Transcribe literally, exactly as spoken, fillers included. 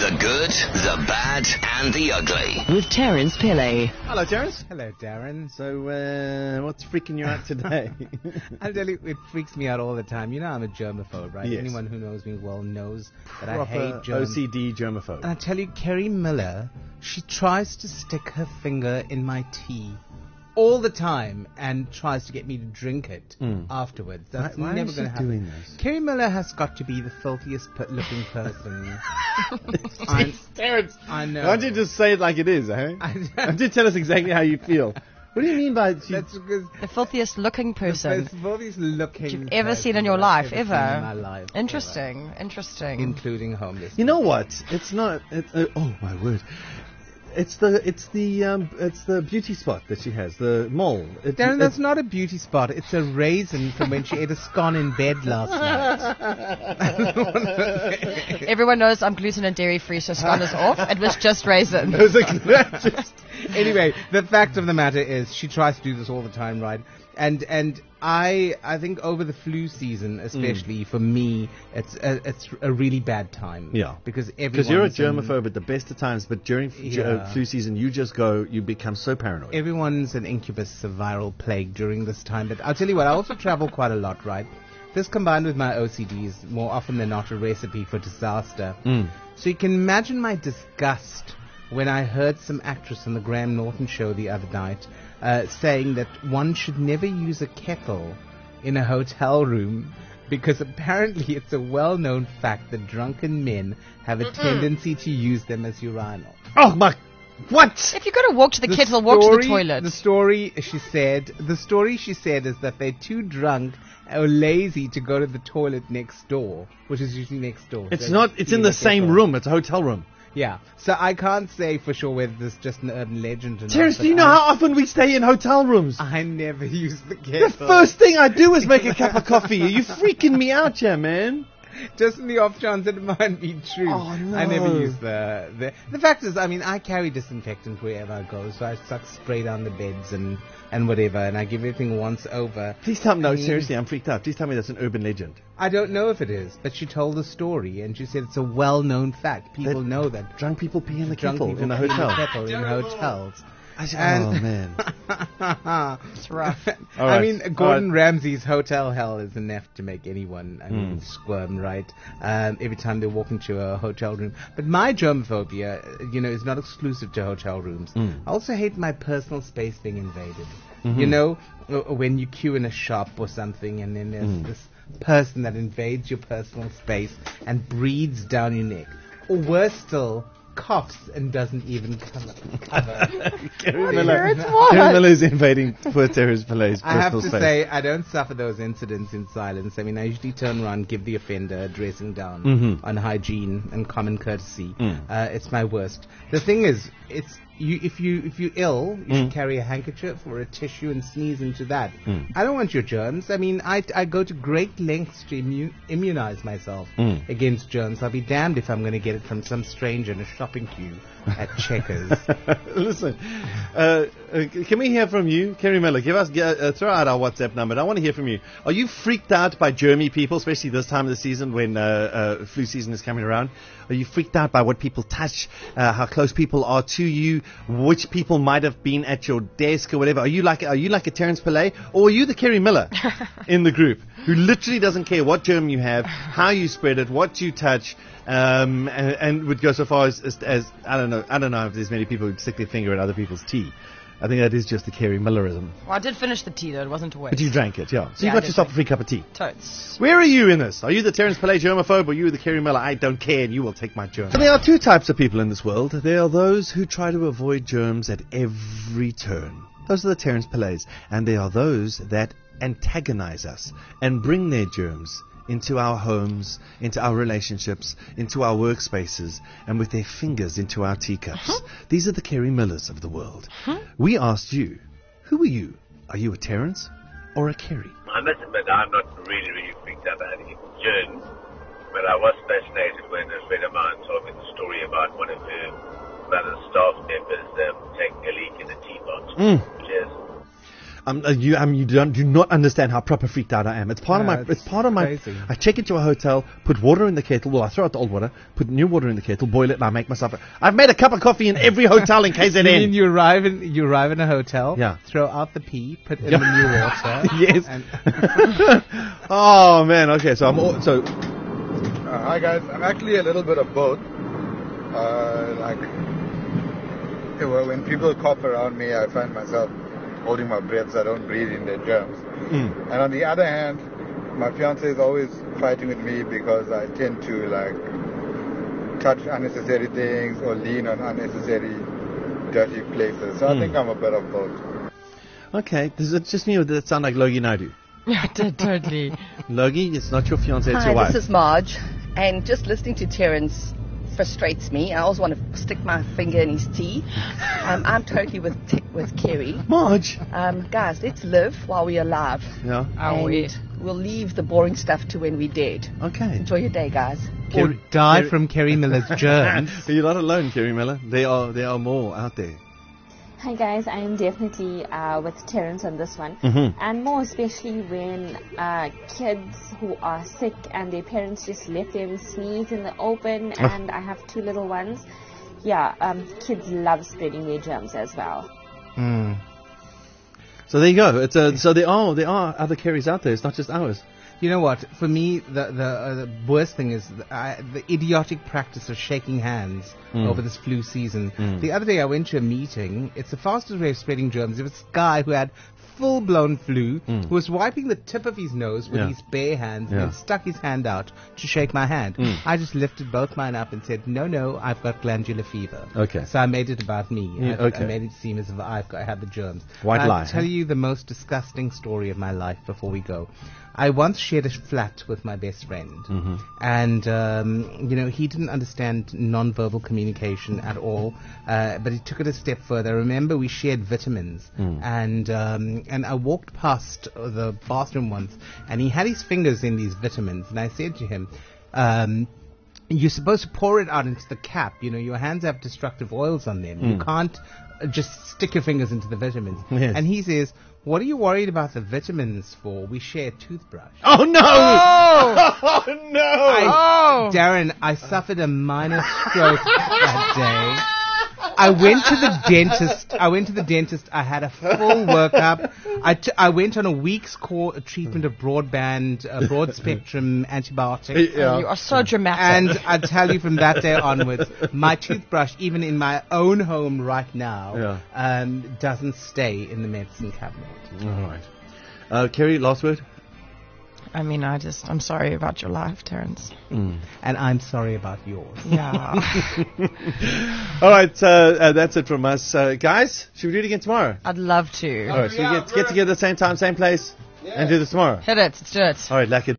The good, the bad, and the ugly. With Terence Pillay. Hello, Terence. Hello, Darren. So, uh, what's freaking you out today? I'll tell you, it freaks me out all the time. You know I'm a germaphobe, right? Yes. Anyone who knows me well knows that Proper I hate germs. O C D germaphobe. And I tell you, Kerry Miller, she tries to stick her finger in my tea all the time and tries to get me to drink it Mm. afterwards. That's Why- why never is going she to happen. doing this? Kerry Miller has got to be the filthiest per- looking person. I, Terence, I know. why don't you just say it like it is, eh? I Why don't you tell us exactly how you feel? What do you mean by... She, That's because The filthiest looking person the filthiest looking you've ever person seen in your I've life, ever ever. seen in my life, Interesting, interesting. ever. Including homeless. you know what? It's not... It, uh, oh, my word. It's the it's the um it's the beauty spot that she has, the mole. It, Darren, it- that's not a beauty spot. It's a raisin from when she ate a scone in bed last night. Everyone knows I'm gluten and dairy free, so scone is off. It was just raisin. it was a, just, Anyway, the fact of the matter is she tries to do this all the time, right? And and I I think over the flu season, especially for me, it's a, it's a really bad time. Yeah. Because Because you're a everyone's in- germaphobe at the best of times, but during f- ge- Yeah. uh, flu season, you just go, you become so paranoid. Everyone's an incubus of viral plague during this time. But I'll tell you what, I also travel quite a lot, right? This combined with my O C D is more often than not a recipe for disaster. Mm. So you can imagine my disgust when I heard some actress on the Graham Norton show the other night uh, saying that one should never use a kettle in a hotel room because apparently it's a well-known fact that drunken men have a tendency to use them as urinals. Oh, my... What? If you're going to walk to the, The kettle, walk to the story- toilet. The story she said, the story she said is that they're too drunk or lazy to go to the toilet next door, which is usually next door. It's So not, it's in in the the same kettle. room. It's a hotel room. Yeah, so I can't say for sure whether this is just an urban legend or Terence, not. do you but know I, how often we stay in hotel rooms? I never use the The kettle. first thing I do is make a cup of coffee. Are you freaking me out here, man? Just in the off chance it might be true. Oh, no. I never use the, the... The fact is, I mean, I carry disinfectant wherever I go, so I suck spray down the beds and, and whatever, and I give everything once over. Please tell me, no, I mean- seriously, I'm freaked out. Please tell me that's an urban legend. I don't know if it is, but she told the story, and she said it's a well-known fact. People That know that. Drunk people pee in the Drunk kettle people in a pee hotel. the kettle in hotels. I said, And- oh, man. It's rough. All I right. mean, All Gordon right. Ramsay's hotel hell is enough to make anyone, I mean, Mm. squirm, right? Um, every time they walk into a hotel room. But my germophobia, you know, is not exclusive to hotel rooms. Mm. I also hate my personal space being invaded. Mhm. You know, uh, when you queue in a shop or something, and then there's Mm. this person that invades your personal space and breathes down your neck. Or worse still, coughs and doesn't even cover. cover. Kerry What Miller, is what? Kerry Miller is invading poor Terence Pillay's I have personal to space. say, I don't suffer those incidents in silence. I mean, I usually turn around, give the offender a dressing down Mhm. on hygiene and common courtesy. Mm. Uh, it's my worst. The thing is, it's you. If you if you're ill, you Mm. should carry a handkerchief or a tissue and sneeze into that. Mm. I don't want your germs. I mean, I I go to great lengths to immu- immunize myself Mm. against germs. I'll be damned if I'm going to get it from some stranger in a shopping queue at Checkers. Listen, uh, uh, can we hear from you, Kerry Miller? Give us, uh, throw out our WhatsApp number. I want to hear from you. Are you freaked out by germy people, especially this time of the season when uh, uh, flu season is coming around? Are you freaked out by what people touch, uh, how close people are to you, which people might have been at your desk or whatever? Are you like, are you like a Terence Pillay, or are you the Kerry Miller in the group who literally doesn't care what germ you have, how you spread it, what you touch? Um, and, and would go so far as, as, as I don't know. I don't know if there's many people who stick their finger in other people's tea. I think that is just the Kerry Millerism. Well, I did finish the tea, though. It wasn't a waste. But you drank it, yeah. So Yeah, you I got did yourself a drink free cup of tea. Totes. Where are you in this? Are you the Terence Pillay germaphobe, or are you the Kerry Miller? I don't care, and you will take my germs. So there are two types of people in this world. There are those who try to avoid germs at every turn. Those are the Terence Pillays. And there are those that antagonize us and bring their germs into our homes, into our relationships, into our workspaces, and with their fingers into our teacups. Uh-huh. These are the Kerry Millers of the world. We asked you, who are you? Are you a Terence or a Kerry? I must admit, I'm not really, really freaked out about any germs, but I was fascinated when a friend of mine told me the story about one of her one of the staff members um, taking a leak in the teapot. Mm. Cheers. I'm I'm, uh, you, um, you don't, do not understand how proper freaked out I am. It's part No, of my. it's It's part of my. crazy. I check into a hotel, put water in the kettle. Well, I throw out the old water, put new water in the kettle, boil it, and I make myself. A, I've made a cup of coffee in every hotel in K Z N. You mean you arrive in you arrive in a hotel, Yeah. throw out the pee, put in the new water. Yes. And Oh man. Okay. So I'm. All, so Uh, hi guys, I'm actually a little bit of both. Uh, like, eh, well, when people cough around me, I find myself holding my breath so I don't breathe in their germs. mm, And on the other hand, my fiance is always fighting with me because I tend to like touch unnecessary things or lean on unnecessary dirty places. So I Mm. think I'm a bit of both. okay. Does it just me or does it sound like Logie Naidu? Yeah, t- totally. Logie, it's not your fiance, it's Hi, your wife. this is Marge, and just listening to Terence frustrates me. I always want to stick my finger in his tea. Um, I'm totally with t- with Kerry. Marge. Um, guys, let's live while we're alive, Yeah. Are and we? we'll leave the boring stuff to when we're dead. Okay. Enjoy your day, guys. or Kerry- die Kerry- from Kerry Miller's germs. You're not alone, Kerry Miller. There are there are more out there. Hi guys, I am definitely uh, with Terence on this one, Mhm. and more especially when uh, kids who are sick and their parents just let them sneeze in the open, and I have two little ones. Yeah, um, kids love spreading their germs as well. Mm. So there you go. It's uh, so there are there are other Kerrys out there. It's not just ours. You know what? For me, the the, uh, the worst thing is the, I, the idiotic practice of shaking hands Mm. over this flu season. Mm. The other day, I went to a meeting. It's the fastest way of spreading germs. There was this guy who had full-blown flu, Mm. who was wiping the tip of his nose with Yeah. his bare hands Yeah. and then stuck his hand out to shake my hand. Mm. I just lifted both mine up and said, "No, no, I've got glandular fever." Okay. So I made it about me. Yeah, I, okay. I made it seem as if I've got, I had the germs. White I'll lie, tell huh? you the most disgusting story of my life before we go. I once shared a flat with my best friend, Mhm. and um, you know he didn't understand non-verbal communication at all, uh, but he took it a step further. I remember we shared vitamins, Mm. and um, and I walked past uh, the bathroom once, and he had his fingers in these vitamins, and I said to him. Um, You're supposed to pour it out into the cap. You know, your hands have destructive oils on them. You Mm. can't uh, just stick your fingers into the vitamins. Yes. And he says, "What are you worried about the vitamins for? We share a toothbrush." Oh no! Oh! Oh no! I, Oh! Darren, I suffered a minor stroke that day. I went to the dentist. I went to the dentist. I had a full workup. I, t- I went on a week's core treatment of broadband, uh, broad spectrum antibiotics. Yeah. You are so dramatic. And I tell you, from that day onwards, my toothbrush, even in my own home right now, Yeah. um, doesn't stay in the medicine cabinet. All right. Uh, Kerry, last word. I mean, I just, I'm sorry about your life, Terence. Mm. And I'm sorry about yours. Yeah. All right. Uh, uh, that's it from us, uh, guys. Should we do it again tomorrow? I'd love to. All right. Should we get get together at the same time, same place, and do this tomorrow? Hit it. Let's do it. All right. Like it.